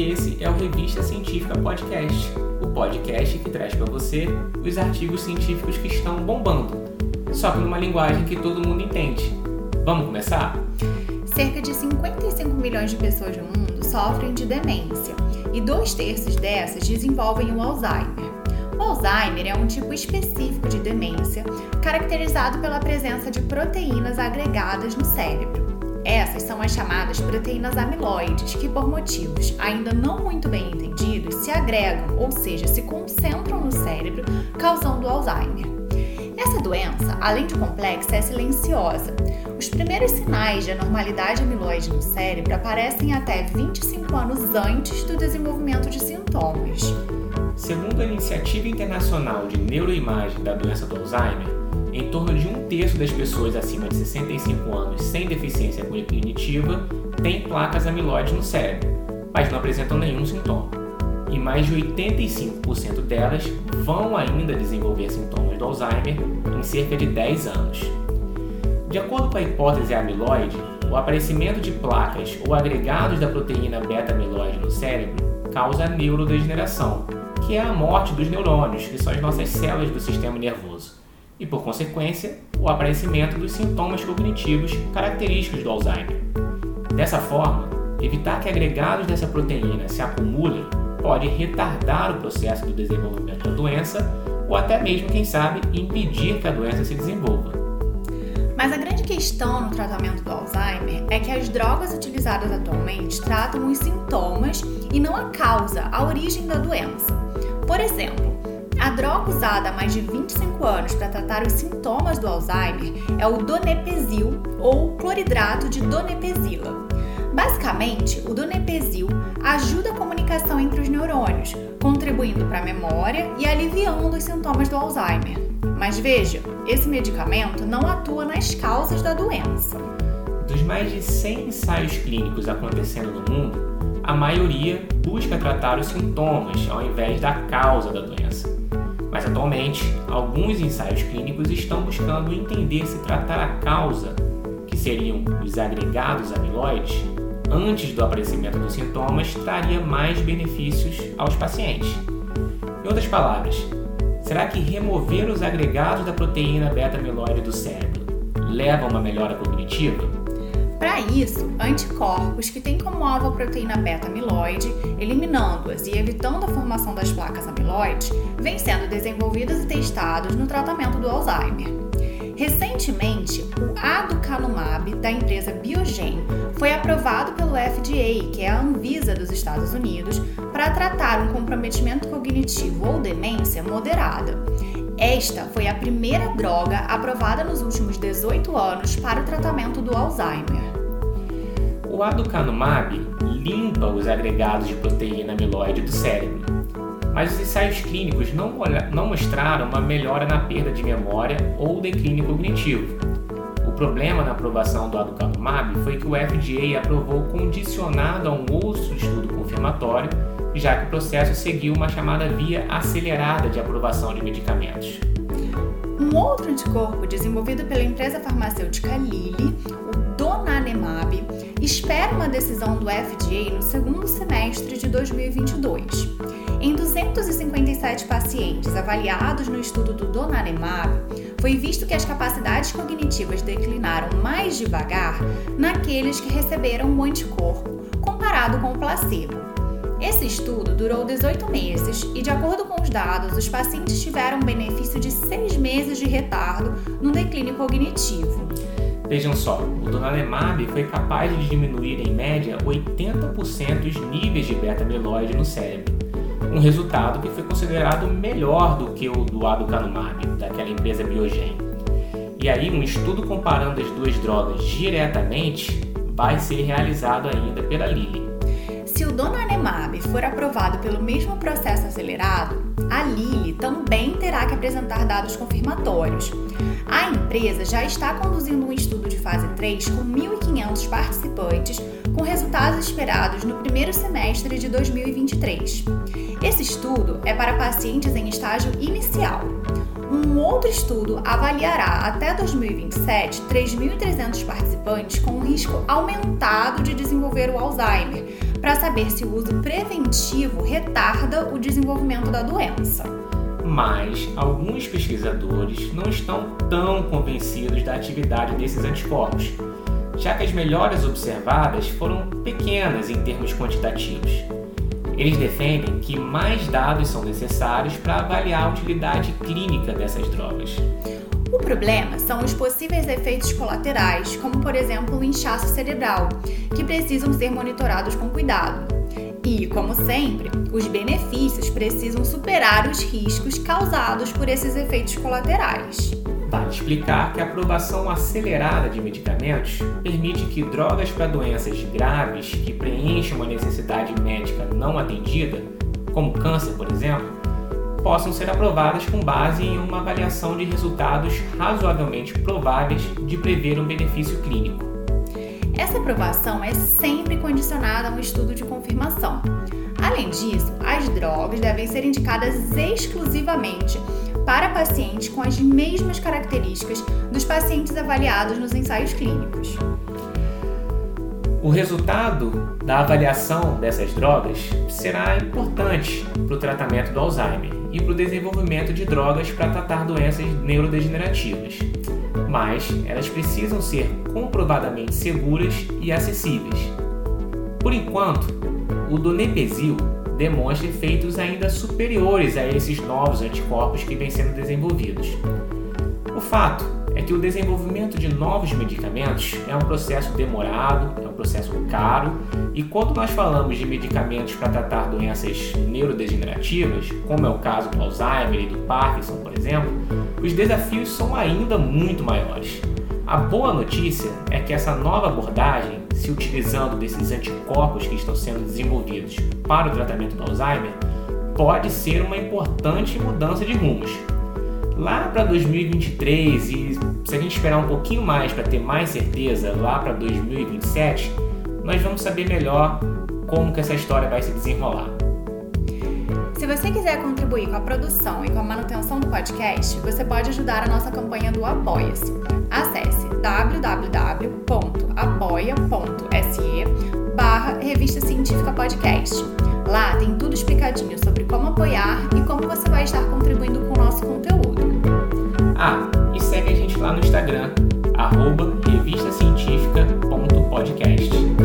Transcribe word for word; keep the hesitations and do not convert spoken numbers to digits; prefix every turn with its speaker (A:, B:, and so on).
A: E esse é o Revista Científica Podcast, o podcast que traz para você os artigos científicos que estão bombando, só que numa linguagem que todo mundo entende. Vamos começar?
B: Cerca de cinquenta e cinco milhões de pessoas no mundo sofrem de demência e dois terços dessas desenvolvem o Alzheimer. O Alzheimer é um tipo específico de demência caracterizado pela presença de proteínas agregadas no cérebro. Essas são as chamadas proteínas amiloides, que por motivos ainda não muito bem entendidos se agregam, ou seja, se concentram no cérebro, causando o Alzheimer. Essa doença, além de complexa, é silenciosa. Os primeiros sinais de anormalidade amiloide no cérebro aparecem até vinte e cinco anos antes do desenvolvimento de sintomas.
A: Segundo a Iniciativa Internacional de Neuroimagem da Doença do Alzheimer, em torno de um terço das pessoas acima de sessenta e cinco anos sem deficiência cognitiva têm placas amiloides no cérebro, mas não apresentam nenhum sintoma. E mais de oitenta e cinco por cento delas vão ainda desenvolver sintomas do Alzheimer em cerca de dez anos. De acordo com a hipótese amiloide, o aparecimento de placas ou agregados da proteína beta-amiloide no cérebro causa neurodegeneração, que é a morte dos neurônios, que são as nossas células do sistema nervoso, e, por consequência, o aparecimento dos sintomas cognitivos característicos do Alzheimer. Dessa forma, evitar que agregados dessa proteína se acumulem pode retardar o processo do desenvolvimento da doença ou até mesmo, quem sabe, impedir que a doença se desenvolva.
B: Mas a grande questão no tratamento do Alzheimer é que as drogas utilizadas atualmente tratam os sintomas e não a causa, a origem da doença. Por exemplo, a droga usada há mais de vinte e cinco anos para tratar os sintomas do Alzheimer é o donepezil ou cloridrato de donepezila. Basicamente, o donepezil ajuda a comunicação entre os neurônios, contribuindo para a memória e aliviando os sintomas do Alzheimer. Mas veja, esse medicamento não atua nas causas da doença.
A: Dos mais de cem ensaios clínicos acontecendo no mundo, a maioria busca tratar os sintomas ao invés da causa da doença. Mas atualmente, alguns ensaios clínicos estão buscando entender se tratar a causa, que seriam os agregados amiloides, antes do aparecimento dos sintomas, traria mais benefícios aos pacientes. Em outras palavras, será que remover os agregados da proteína beta-amiloide do cérebro leva a uma melhora cognitiva?
B: Para isso, anticorpos que têm como alvo a proteína beta-amiloide, eliminando-as e evitando a formação das placas amiloides, vêm sendo desenvolvidos e testados no tratamento do Alzheimer. Recentemente, o aducanumab, da empresa Biogen, foi aprovado pelo F D A, que é a Anvisa dos Estados Unidos, para tratar um comprometimento cognitivo ou demência moderada. Esta foi a primeira droga aprovada nos últimos dezoito anos para o tratamento do Alzheimer.
A: O aducanumab limpa os agregados de proteína amiloide do cérebro, mas os ensaios clínicos não, não mostraram uma melhora na perda de memória ou declínio cognitivo. O problema na aprovação do aducanumab foi que o F D A aprovou condicionado a um outro estudo confirmatório, já que o processo seguiu uma chamada via acelerada de aprovação de medicamentos.
B: Um outro anticorpo desenvolvido pela empresa farmacêutica Lilly, o donanemab, espera uma decisão do F D A no segundo semestre de dois mil e vinte e dois. Em duzentos e cinquenta e sete pacientes avaliados no estudo do donanemab, foi visto que as capacidades cognitivas declinaram mais devagar naqueles que receberam o anticorpo, comparado com o placebo. Esse estudo durou dezoito meses e, de acordo com os dados, os pacientes tiveram um benefício de seis meses de retardo no declínio cognitivo.
A: Vejam só, o donanemab foi capaz de diminuir em média oitenta por cento os níveis de beta-amiloide no cérebro, um resultado que foi considerado melhor do que o do aducanumab, daquela empresa Biogen. E aí, um estudo comparando as duas drogas diretamente vai ser realizado ainda pela Lilly.
B: Se o donanemab for aprovado pelo mesmo processo acelerado, a Lilly também terá que apresentar dados confirmatórios. A empresa já está conduzindo um estudo de fase três com mil e quinhentos participantes, com resultados esperados no primeiro semestre de dois mil e vinte e três. Esse estudo é para pacientes em estágio inicial. Um outro estudo avaliará até dois mil e vinte e sete três mil e trezentos participantes com um risco aumentado de desenvolver o Alzheimer, para saber se o uso preventivo retarda o desenvolvimento da doença.
A: Mas alguns pesquisadores não estão tão convencidos da atividade desses anticorpos, já que as melhoras observadas foram pequenas em termos quantitativos. Eles defendem que mais dados são necessários para avaliar a utilidade clínica dessas drogas.
B: O problema são os possíveis efeitos colaterais, como por exemplo o inchaço cerebral, que precisam ser monitorados com cuidado. E, como sempre, os benefícios precisam superar os riscos causados por esses efeitos colaterais.
A: Vale explicar que a aprovação acelerada de medicamentos permite que drogas para doenças graves que preenchem uma necessidade médica não atendida, como câncer, por exemplo, possam ser aprovadas com base em uma avaliação de resultados razoavelmente prováveis de prever um benefício clínico.
B: Essa aprovação é sempre condicionada a um estudo de confirmação. Além disso, as drogas devem ser indicadas exclusivamente para pacientes com as mesmas características dos pacientes avaliados nos ensaios clínicos.
A: O resultado da avaliação dessas drogas será importante para o tratamento do Alzheimer e para o desenvolvimento de drogas para tratar doenças neurodegenerativas, mas elas precisam ser comprovadamente seguras e acessíveis. Por enquanto, o donepezil demonstra efeitos ainda superiores a esses novos anticorpos que vêm sendo desenvolvidos. O fato é que o desenvolvimento de novos medicamentos é um processo demorado, é um processo caro, e quando nós falamos de medicamentos para tratar doenças neurodegenerativas, como é o caso do Alzheimer e do Parkinson, por exemplo, os desafios são ainda muito maiores. A boa notícia é que essa nova abordagem, se utilizando desses anticorpos que estão sendo desenvolvidos para o tratamento do Alzheimer, pode ser uma importante mudança de rumos. Lá para dois mil e vinte e três, e se a gente esperar um pouquinho mais para ter mais certeza, lá para dois mil e vinte e sete, nós vamos saber melhor como que essa história vai se desenrolar.
B: Se você quiser contribuir com a produção e com a manutenção do podcast, você pode ajudar a nossa campanha do Apoia-se. Acesse w w w ponto apoia ponto s e barra Revista Científica Podcast. Lá tem tudo explicadinho sobre como apoiar e como você vai estar contribuindo com o nosso conteúdo.
A: Ah, e segue a gente lá no Instagram, arroba revista científica ponto podcast.